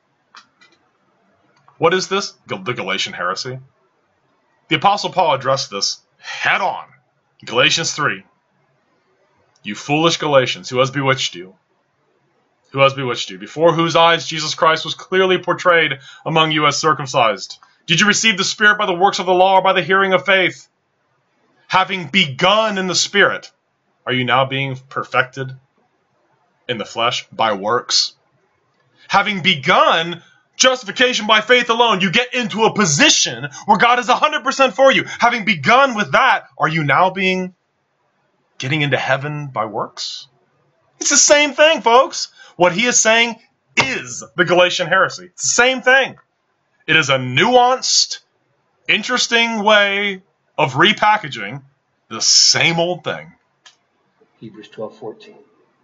What is this? The Galatian heresy. The Apostle Paul addressed this head on. Galatians three. You foolish Galatians, who has bewitched you? Who has bewitched you? Before whose eyes Jesus Christ was clearly portrayed among you as circumcised. Did you receive the Spirit by the works of the law or by the hearing of faith? Having begun in the Spirit, are you now being perfected in the flesh by works? Having begun justification by faith alone, you get into a position where God is one hundred percent for you. Having begun with that, are you now being getting into heaven by works? It's the same thing, folks. What he is saying is the Galatian heresy. It's the same thing. It is a nuanced, interesting way of repackaging the same old thing. Hebrews twelve fourteen.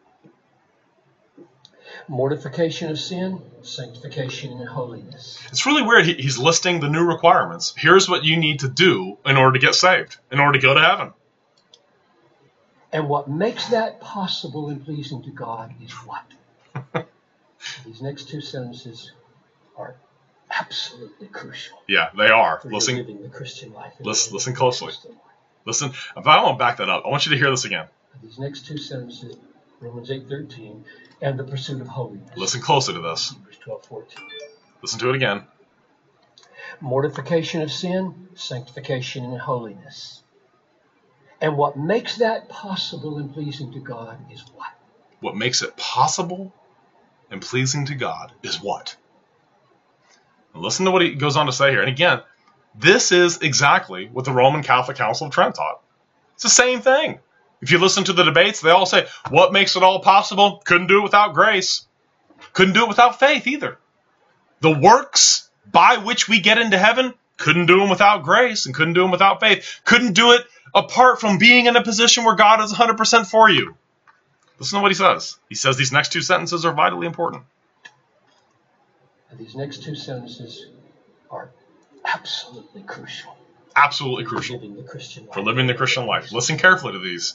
Mortification of sin, sanctification and holiness. It's really weird. He, he's listing the new requirements. Here's what you need to do in order to get saved, in order to go to heaven. And what makes that possible and pleasing to God is what? These next two sentences are absolutely crucial. Yeah, they are. For listen, living the Christian life. Listen, listen closely. Listen, if I want to back that up, I want you to hear this again. These next two sentences, Romans eight thirteen, and the pursuit of holiness. Listen closely to this. Hebrews twelve fourteen. Listen to it again. Mortification of sin, sanctification and holiness. And what makes that possible and pleasing to God is what? What makes it possible and pleasing to God is what? And listen to what he goes on to say here. And again, this is exactly what the Roman Catholic Council of Trent taught. It's the same thing. If you listen to the debates, they all say, what makes it all possible? Couldn't do it without grace. Couldn't do it without faith either. The works by which we get into heaven, couldn't do them without grace and couldn't do them without faith. Couldn't do it apart from being in a position where God is one hundred percent for you. Listen to what he says. He says these next two sentences are vitally important. And these next two sentences are absolutely crucial. Absolutely crucial. For living the Christian life. For living the Christian life. Listen carefully to these.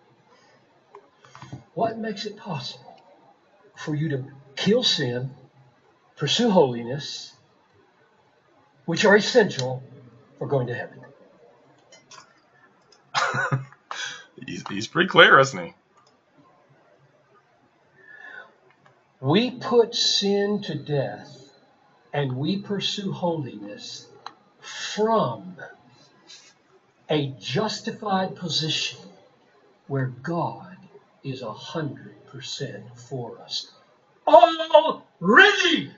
What makes it possible for you to kill sin, pursue holiness, which are essential for going to heaven? he's, he's pretty clear, isn't he? We put sin to death and we pursue holiness from a justified position where God is a hundred percent for us already.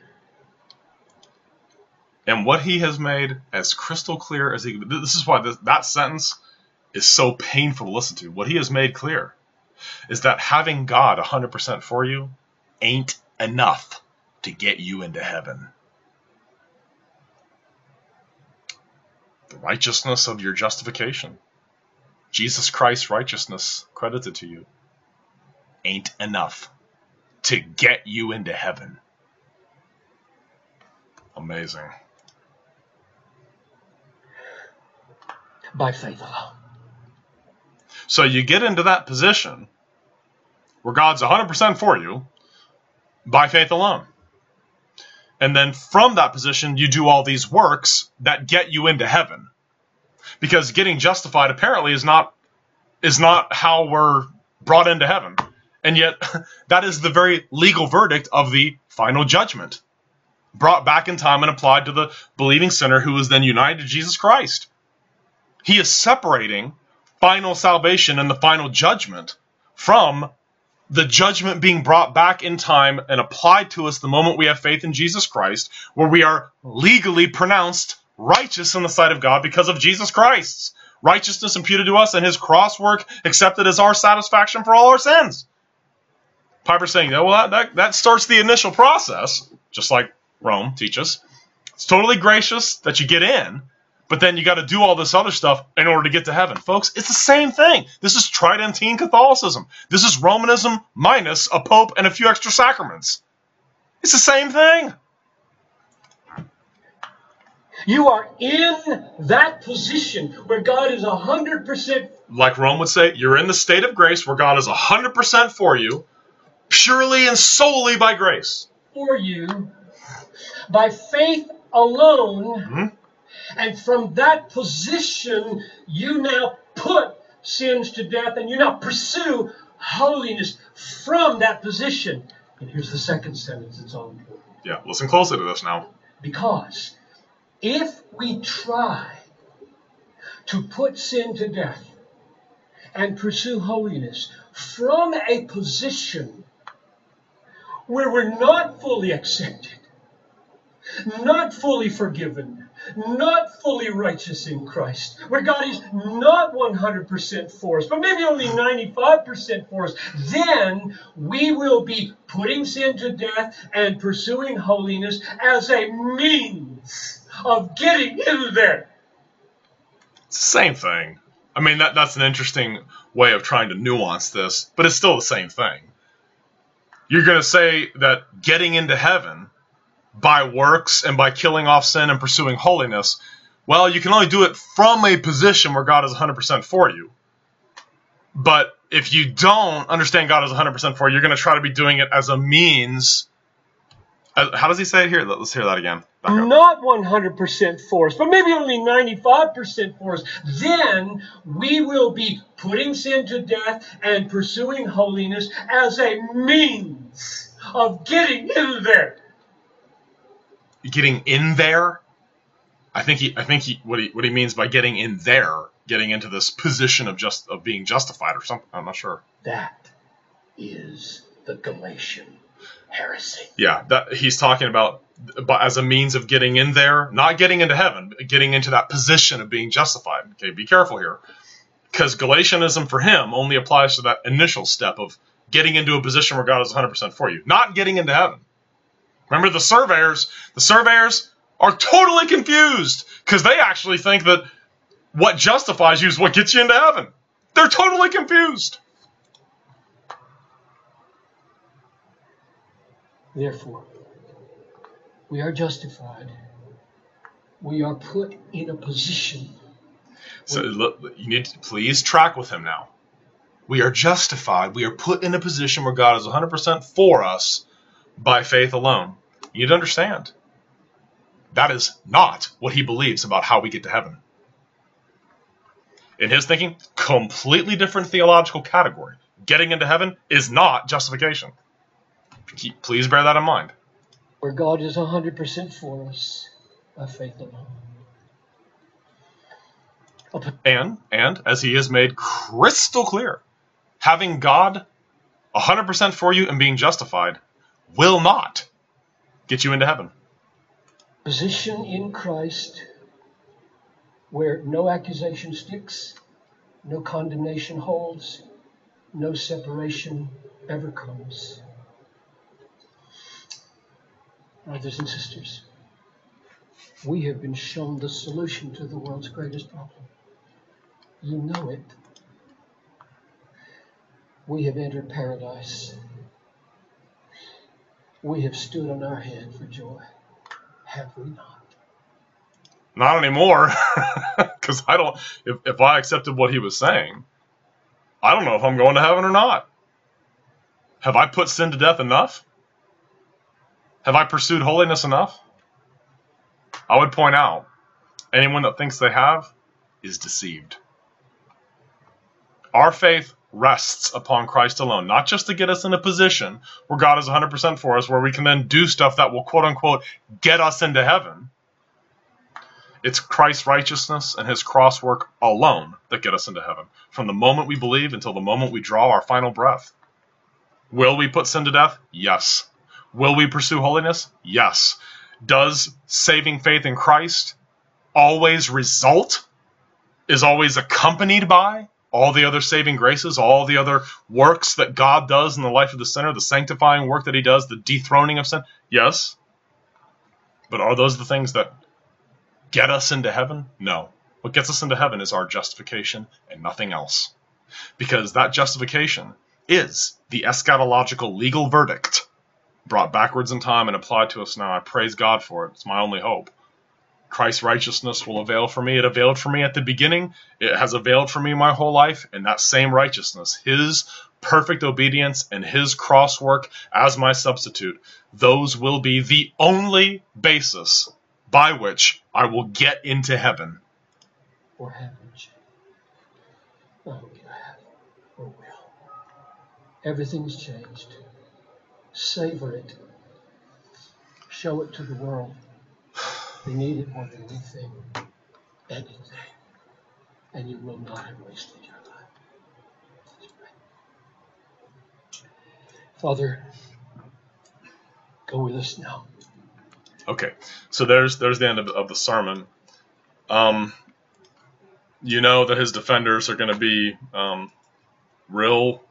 And what he has made as crystal clear as he, this is why this, that sentence is so painful to listen to. What he has made clear is that having God one hundred percent for you ain't enough to get you into heaven. The righteousness of your justification, Jesus Christ's righteousness credited to you, ain't enough to get you into heaven. Amazing. By faith alone. So you get into that position where God's one hundred percent for you by faith alone. And then from that position, you do all these works that get you into heaven. Because getting justified apparently is not, is not how we're brought into heaven. And yet, that is the very legal verdict of the final judgment, brought back in time and applied to the believing sinner who is then united to Jesus Christ. He is separating final salvation and the final judgment from the judgment being brought back in time and applied to us the moment we have faith in Jesus Christ, where we are legally pronounced righteous in the sight of God because of Jesus Christ's righteousness imputed to us and his cross work accepted as our satisfaction for all our sins. Piper's saying, yeah, well, that, that, that starts the initial process, just like Rome teaches. It's totally gracious that you get in, but then you got to do all this other stuff in order to get to heaven. Folks, it's the same thing. This is Tridentine Catholicism. This is Romanism minus a pope and a few extra sacraments. It's the same thing. You are in that position where God is one hundred percent. Like Rome would say, you're in the state of grace where God is one hundred percent for you, purely and solely by grace. For you, by faith alone. Mm-hmm. And from that position, you now put sins to death and you now pursue holiness from that position. And here's the second sentence that's all important. Yeah, listen closely to this now. Because if we try to put sin to death and pursue holiness from a position where we're not fully accepted, not fully forgiven, not fully righteous in Christ, where God is not one hundred percent for us, but maybe only ninety-five percent for us, then we will be putting sin to death and pursuing holiness as a means of getting in there. It's the same thing. I mean, that, that's an interesting way of trying to nuance this, but it's still the same thing. You're going to say that getting into heaven by works and by killing off sin and pursuing holiness, well, you can only do it from a position where God is one hundred percent for you. But if you don't understand God is one hundred percent for you, you're going to try to be doing it as a means. How does he say it here? Let's hear that again. Not one hundred percent for us, but maybe only ninety-five percent for us. Then we will be putting sin to death and pursuing holiness as a means of getting in there. Getting in there? I think he I think he what he what he means by getting in there, getting into this position of just of being justified or something. I'm not sure. That is the Galatian heresy. Yeah, that he's talking about as a means of getting in there, not getting into heaven, but getting into that position of being justified. Okay, be careful here. Because Galatianism for him only applies to that initial step of getting into a position where God is one hundred percent for you, not getting into heaven. Remember the surveyors, the surveyors are totally confused because they actually think that what justifies you is what gets you into heaven. They're totally confused. Therefore, we are justified. We are put in a position. So look, you need to please track with him now. We are justified. We are put in a position where God is one hundred percent for us by faith alone. You need to understand. That is not what he believes about how we get to heaven. In his thinking, completely different theological category. Getting into heaven is not justification. Please bear that in mind. Where God is one hundred percent for us by faith alone. And, and as he has made crystal clear, having God one hundred percent for you and being justified will not get you into heaven. Position in Christ where no accusation sticks, no condemnation holds, no separation ever comes. Brothers and sisters, we have been shown the solution to the world's greatest problem. You know it. We have entered paradise. We have stood on our head for joy. Have we not? Not anymore, because I don't. If, if I accepted what he was saying, I don't know if I'm going to heaven or not. Have I put sin to death enough? Have I pursued holiness enough? I would point out, anyone that thinks they have is deceived. Our faith rests upon Christ alone, not just to get us in a position where God is one hundred percent for us, where we can then do stuff that will quote-unquote get us into heaven. It's Christ's righteousness and his cross work alone that get us into heaven, from the moment we believe until the moment we draw our final breath. Will we put sin to death? Yes. Will we pursue holiness? Yes. Does saving faith in Christ always result, is always accompanied by all the other saving graces, all the other works that God does in the life of the sinner, the sanctifying work that he does, the dethroning of sin? Yes. But are those the things that get us into heaven? No. What gets us into heaven is our justification and nothing else. Because that justification is the eschatological legal verdict brought backwards in time and applied to us now. I praise God for it. It's my only hope. Christ's righteousness will avail for me. It availed for me at the beginning. It has availed for me my whole life. And that same righteousness, his perfect obedience and his cross work as my substitute, those will be the only basis by which I will get into heaven. Or haven't. Oh, you have. Or will. Everything's changed. Savor it. Show it to the world. They need it more than anything. Anything. And you will not have wasted your life. Father, go with us now. Okay, so there's there's the end of, of the sermon. Um, you know that his defenders are going to be um, real.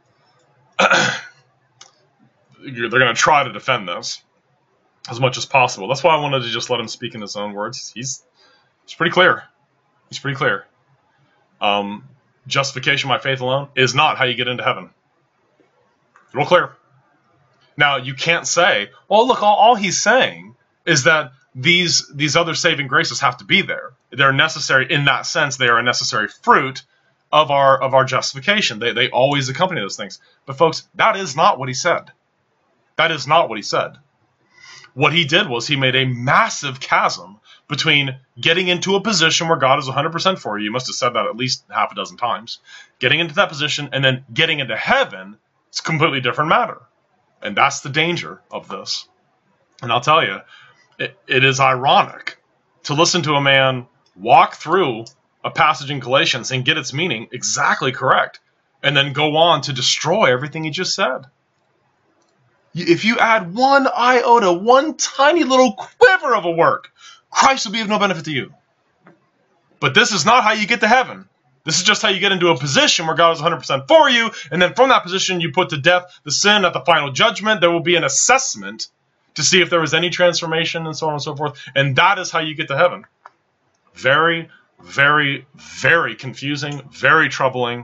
They're going to try to defend this as much as possible. That's why I wanted to just let him speak in his own words. He's he's pretty clear. He's pretty clear. Um, justification by faith alone is not how you get into heaven. Real clear. Now, you can't say, well, look, all, all he's saying is that these these other saving graces have to be there. They're necessary in that sense. They are a necessary fruit of our of our justification. They they always accompany those things. But folks, that is not what he said. That is not what he said. What he did was he made a massive chasm between getting into a position where God is one hundred percent for you. You must have said that at least half a dozen times. Getting into that position and then getting into heaven, it's a completely different matter. And that's the danger of this. And I'll tell you, it, it is ironic to listen to a man walk through a passage in Galatians and get its meaning exactly correct, and then go on to destroy everything he just said. If you add one iota, one tiny little quiver of a work, Christ will be of no benefit to you. But this is not how you get to heaven. This is just how you get into a position where God is one hundred percent for you, and then from that position you put to death the sin at the final judgment. There will be an assessment to see if there was any transformation and so on and so forth, and that is how you get to heaven. Very Very, very confusing, very troubling.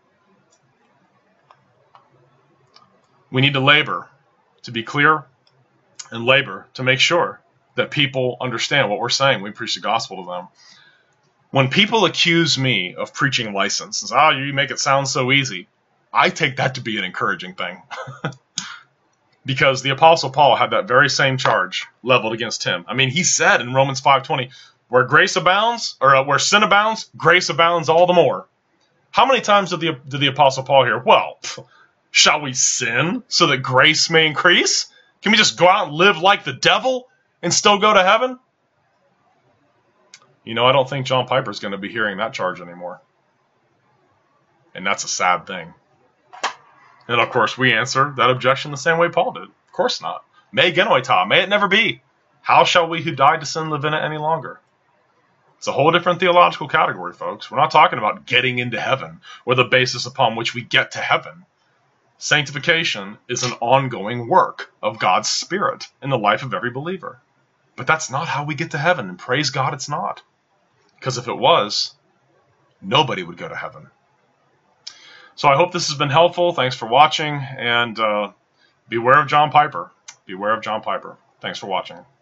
We need to labor to be clear and labor to make sure that people understand what we're saying. We preach the gospel to them. When people accuse me of preaching license, and say, oh, you make it sound so easy, I take that to be an encouraging thing. Because the Apostle Paul had that very same charge leveled against him. I mean, he said in Romans five twenty, where grace abounds, or uh, where sin abounds, grace abounds all the more. How many times did the, did the Apostle Paul hear, well, pff, shall we sin so that grace may increase? Can we just go out and live like the devil and still go to heaven? You know, I don't think John Piper is going to be hearing that charge anymore. And that's a sad thing. And of course, we answer that objection the same way Paul did. Of course not. Me genoita, may it never be. How shall we who died to sin live in it any longer? It's a whole different theological category, folks. We're not talking about getting into heaven or the basis upon which we get to heaven. Sanctification is an ongoing work of God's Spirit in the life of every believer. But that's not how we get to heaven, and praise God it's not. Because if it was, nobody would go to heaven. So I hope this has been helpful. Thanks for watching, and uh, beware of John Piper. Beware of John Piper. Thanks for watching.